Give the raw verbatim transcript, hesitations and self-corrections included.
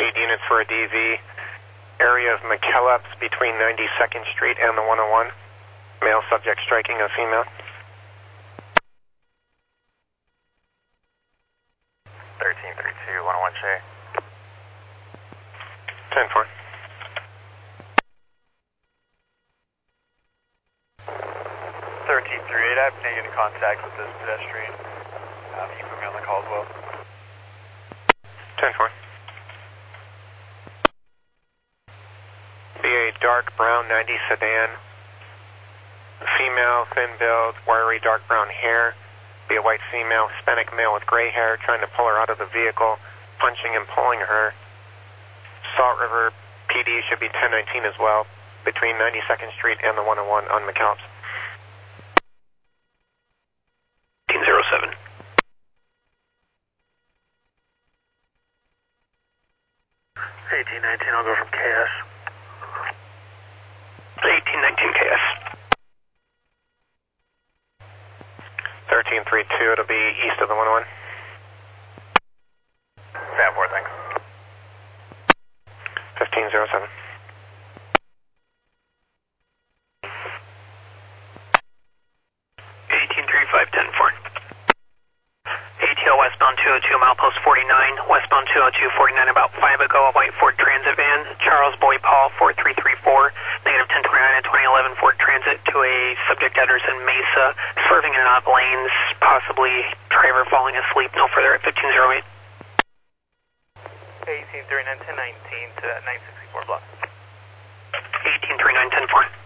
need units for a D V. Area of McKellips between ninety-second Street and the one oh one. Male subject striking a female. thirteen thirty-two, one oh one J. ten four. thirteen thirty-eight, I have negative contact with this pedestrian. Um, you put me on the call as well. ten four. Be a dark brown ninety sedan. Female, thin build, wiry dark brown hair. Be a white female, Hispanic male with gray hair trying to pull her out of the vehicle, punching and pulling her. Salt River P D should be ten nineteen as well, between ninety-second Street and the one oh one on McKellips. eighteen oh seven. eighteen nineteen, I'll go from K S. eighteen nineteen K S. thirteen thirty-two, it'll be east of the one oh one. Fan four, thanks. fifteen oh seven. eighteen thirty-five, ten four. A T L westbound two oh two, milepost forty-nine. Westbound two oh two, forty-nine, about five ago, a white Ford Transit van. Charles Boy Paul, four three three four, negative ten twenty-nine and twenty eleven Ford Transit to a subject address in Mesa, swerving in and out of lanes, possibly driver falling asleep, no further at fifteen oh eight. eighteen thirty-nine, ten nineteen to nine sixty-four block. eighteen thirty-nine, ten four.